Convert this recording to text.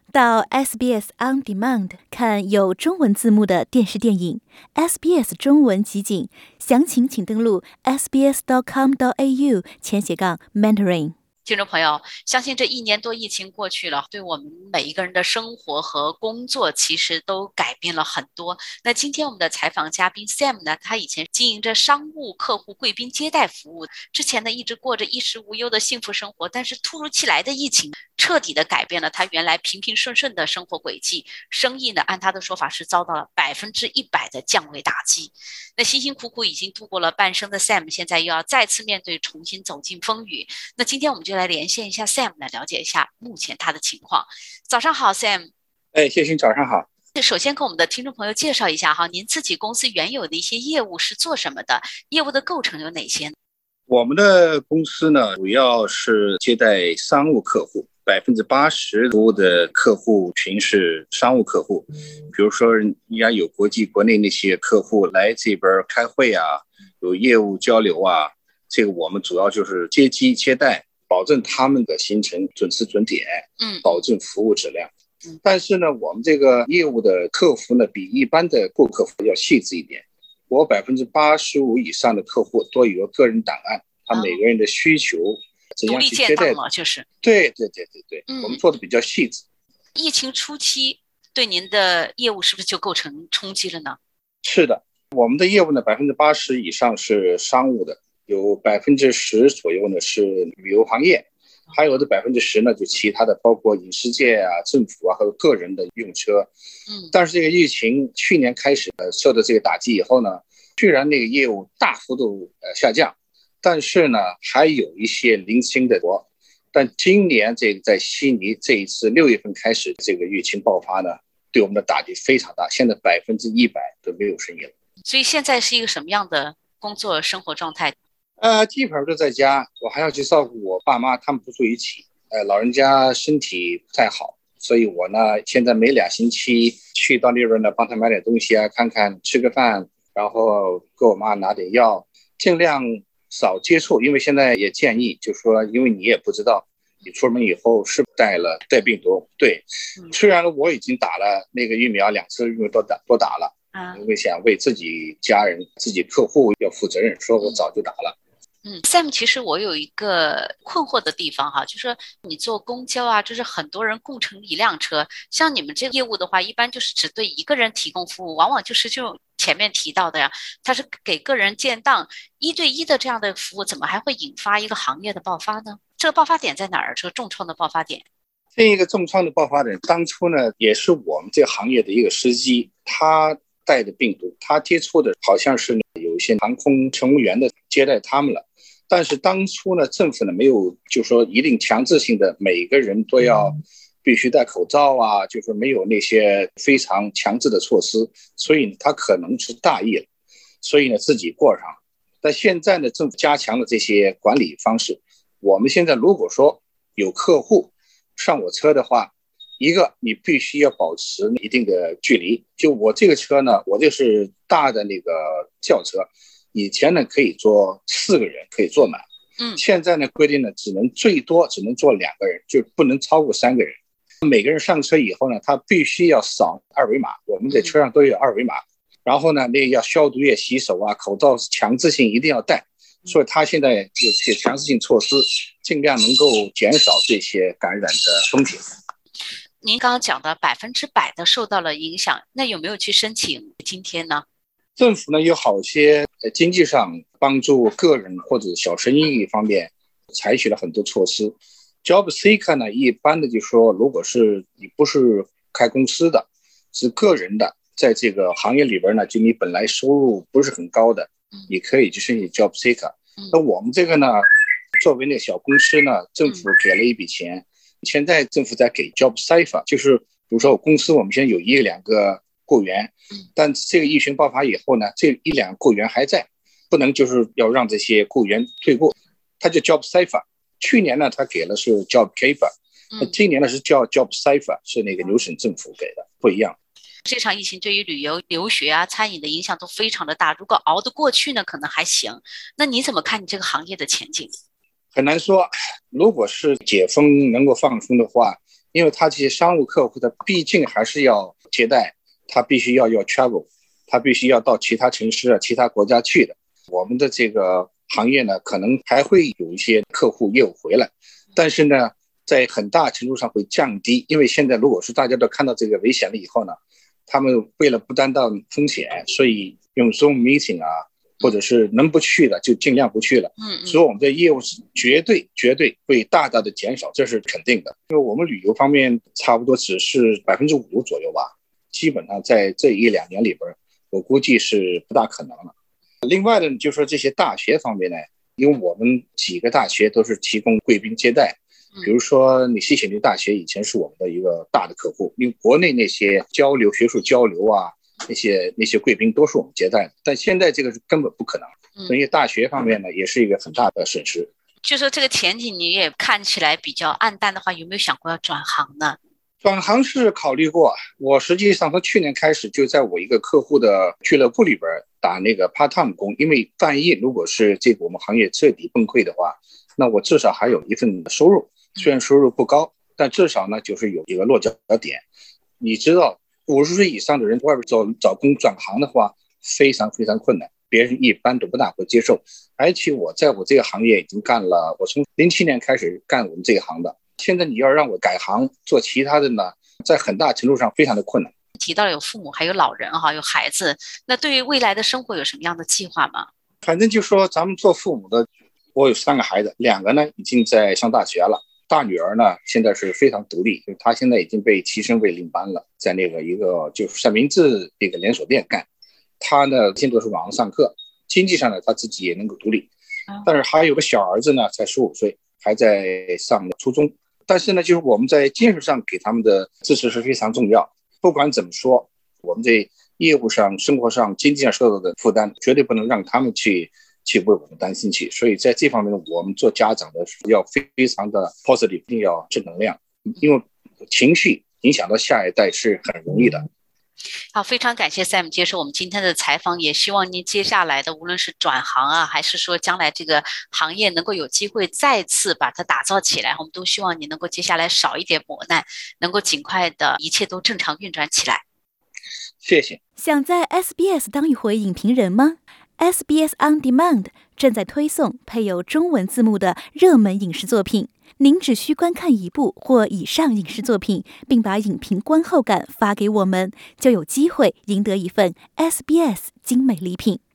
到 SBS On Demand 看有中文字幕的电视电影 SBS 中文集锦，详情请登录 sbs.com.au/Mandarin。 听众朋友，相信这1年多疫情过去了，对我们每一个人的生活和工作其实都改变了很多。那今天我们的采访嘉宾 Sam 呢，他以前经营着商务客户贵宾接待服务，之前呢一直过着衣食无忧的幸福生活，但是突如其来的疫情彻底的改变了他原来平平顺顺的生活轨迹，生意呢按他的说法是遭到了100%的降维打击。那辛辛苦苦已经度过了半生的 Sam 现在又要再次面对重新走进风雨。那今天我们就来连线一下 Sam， 来了解一下目前他的情况。早上好 Sam。 谢谢，早上好。 首先跟我们的听众朋友介绍一下哈，您自己公司原有的一些业务是做什么的，业务的构成有哪些？ 我们的公司呢，主要是接待商务客户，80%服务的客户群是商务客户。比如说人家有国内那些客户来这边开会啊，有业务交流啊，这个我们主要就是接机接待，保证他们的行程准时准点，保证服务质量。但是呢，我们这个业务的客服呢，比一般的顾客服要细致一点。我85%以上的客户都有个人档案，他每个人的需求怎样去接待， 就是对，我们做的比较细致。 疫情初期对您的业务是不是就构成冲击了呢？ 是的，我们的业务呢，80%以上是商务的，有10%左右呢是旅游行业，还有的10%呢就其他的，包括影视界啊、政府啊和个人的用车。但是这个疫情去年开始受到这个打击以后呢，虽然那个业务大幅度下降，但是呢还有一些零星的活。但今年这个在悉尼这一次6月份开始这个疫情爆发呢，对我们的打击非常大，现在100%都没有生意了。 所以现在是一个什么样的工作生活状态？ 基本上都在家，我还要去照顾我爸妈，他们不住一起，老人家身体不太好，所以我呢现在每2星期去到那边呢帮他买点东西啊，看看吃个饭，然后给我妈拿点药，尽量少接触。因为现在也建议就是说，因为你也不知道你出门以后是不是带病毒。对，虽然我已经打了那个疫苗，2次疫苗都打了，因为想为自己家人自己客户要负责任，说我早就打了。 Sam， 其实我有一个困惑的地方哈，就是说你坐公交啊，就是很多人共乘一辆车，像你们这个业务的话，一般就是只对一个人提供服务，往往就是就前面提到的呀，它是给个人建档1对1的这样的服务，怎么还会引发一个行业的爆发呢？这个爆发点在哪儿？这个重创的爆发点？ 这个重创的爆发点，当初呢也是我们这个行业的一个司机，他带的病毒，他接触的好像是有一些航空乘务员的接待他们了。但是当初呢，政府呢没有就说一定强制性的每个人都要必须戴口罩啊，就是没有那些非常强制的措施，所以他可能是大意了，所以呢自己过上了。但现在呢，政府加强了这些管理方式。我们现在如果说有客户上我车的话，一个你必须要保持一定的距离。就我这个车呢，我这是大的那个轿车，以前呢可以坐4个人，可以坐满。现在呢规定呢最多只能坐2个人，就不能超过3个人。每个人上车以后呢，他必须要扫2维码，我们在车上都有2维码。然后呢，那要消毒液、洗手啊，口罩是强制性一定要戴。所以他现在有这些强制性措施，尽量能够减少这些感染的风险。 您刚刚讲的100%的受到了影响，那有没有去申请津贴呢？ 政府呢有好些经济上帮助个人或者小生意方面采取了很多措施。Job Seeker 呢一般的就说，如果是你不是开公司的，是个人的，在这个行业里边呢，就你本来收入不是很高的，你可以去申请 Job Seeker。那我们这个呢，作为那个小公司呢，政府给了一笔钱，现在政府在给 Job Safer， 就是比如说我公司我们现在有1-2个雇员，但这个疫情爆发以后呢，这1-2个雇员还在，不能就是要让这些雇员退雇，他就 Job Safer。去年呢，他给了是 Job Keeper， 今年呢是叫 Job Safer， 是那个纽省政府给的，不一样。 这场疫情对于旅游、留学啊、餐饮的影响都非常的大，如果熬得过去呢，可能还行。那你怎么看你这个行业的前景？ 很难说，如果是解封能够放松的话， 因为他这些商务客户他毕竟还是要接待，他必须要 travel， 他必须要到其他城市其他国家去的。我们的这个行业呢，可能还会有一些客户业务回来，但是呢在很大程度上会降低，因为现在如果是大家都看到这个危险了以后呢，他们为了不担当风险，所以用 Zoom meeting 或者是能不去的就尽量不去了。所以我们的业务是绝对会大大的减少，这是肯定的。因为我们旅游方面差不多只是5%左右吧，基本上在这1-2年里边，我估计是不大可能了。另外呢，就说这些大学方面呢，因为我们几个大学都是提供贵宾接待，比如说你西悉尼大学以前是我们的一个大的客户，因为国内那些交流学术交流那些贵宾都是我们接待的，但现在这个是根本不可能，所以大学方面呢也是一个很大的损失。 就说这个前景你也看起来比较暗淡的话，有没有想过要转行呢？ 转行是考虑过，我实际上从去年开始就在我一个客户的俱乐部里边打那个 part-time 工，因为万一如果是这个我们行业彻底崩溃的话，那我至少还有一份收入，虽然收入不高，但至少呢就是有一个落脚点。你知道50岁以上的人外边找工转行的话非常非常困难，别人一般都不大会接受。而且我在我这个行业已经干了，我从07年开始干我们这个行的，现在你要让我改行做其他的呢，在很大程度上非常的困难。 提到了有父母还有老人有孩子，那对于未来的生活有什么样的计划吗？ 反正就说咱们做父母的，我有3个孩子，2个呢已经在上大学了，大女儿呢现在是非常独立，她现在已经被提升为领班了，在那个一个就是三明治那个连锁店干。她呢现在都是网上上课，经济上呢她自己也能够独立。但是还有个小儿子呢才15岁，还在上初中。但是呢就是我们在精神上给他们的支持是非常重要，不管怎么说，我们在业务上生活上经济上受到的负担绝对不能让他们去为我们担心去。所以在这方面我们做家长的要非常的 positive， 一定要正能量，因为情绪影响到下一代是很容易的。 好，非常感谢 Sam 接受我们今天的采访，也希望您接下来的无论是转行还是说将来这个行业能够有机会再次把它打造起来，我们都希望你能够接下来少一点磨难，能够尽快的一切都正常运转起来。 谢谢。 想在 SBS 当一回影评人吗？ SBS On Demand 正在推送配有中文字幕的热门影视作品，您只需观看1部或以上影视作品，并把影评观后感发给我们，就有机会赢得一份 SBS 精美礼品。